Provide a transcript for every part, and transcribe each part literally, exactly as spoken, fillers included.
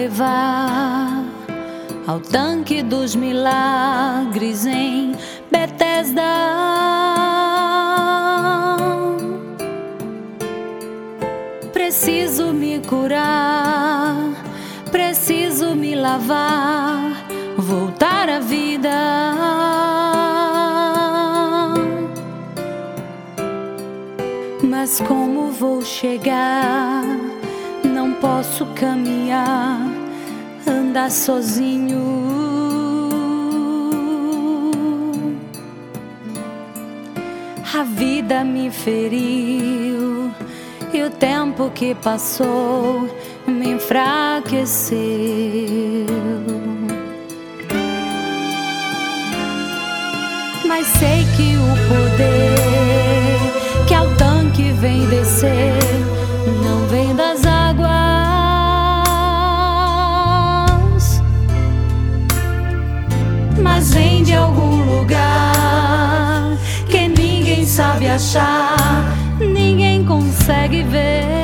levar ao tanque dos milagres em Betesda. Preciso me curar, preciso me lavar, voltar à vida. Mas como vou chegar? Não posso caminhar, andar sozinho. A vida me feriu e o tempo que passou me enfraqueceu. Mas sei que o poder que ao tanque vem descer não vem das águas, mas vem de algum lugar que ninguém sabe achar, ninguém consegue ver.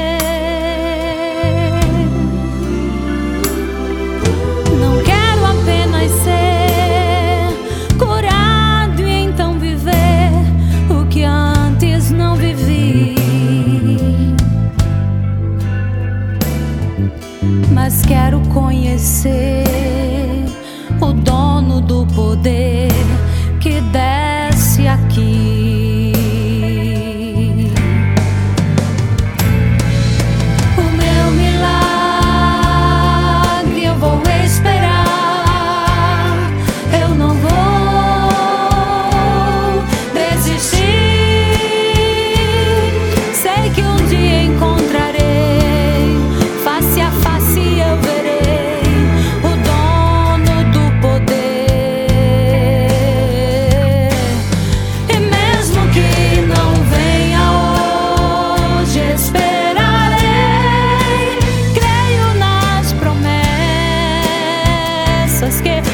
Não quero apenas ser curado e então viver o que antes não vivi, mas quero conhecer o dono do poder que desce aqui. O meu milagre eu vou esperar, eu não vou desistir. Sei que um dia encontrarei, face a face eu verei o dono do poder. E mesmo que não venha hoje, esperarei. Creio nas promessas que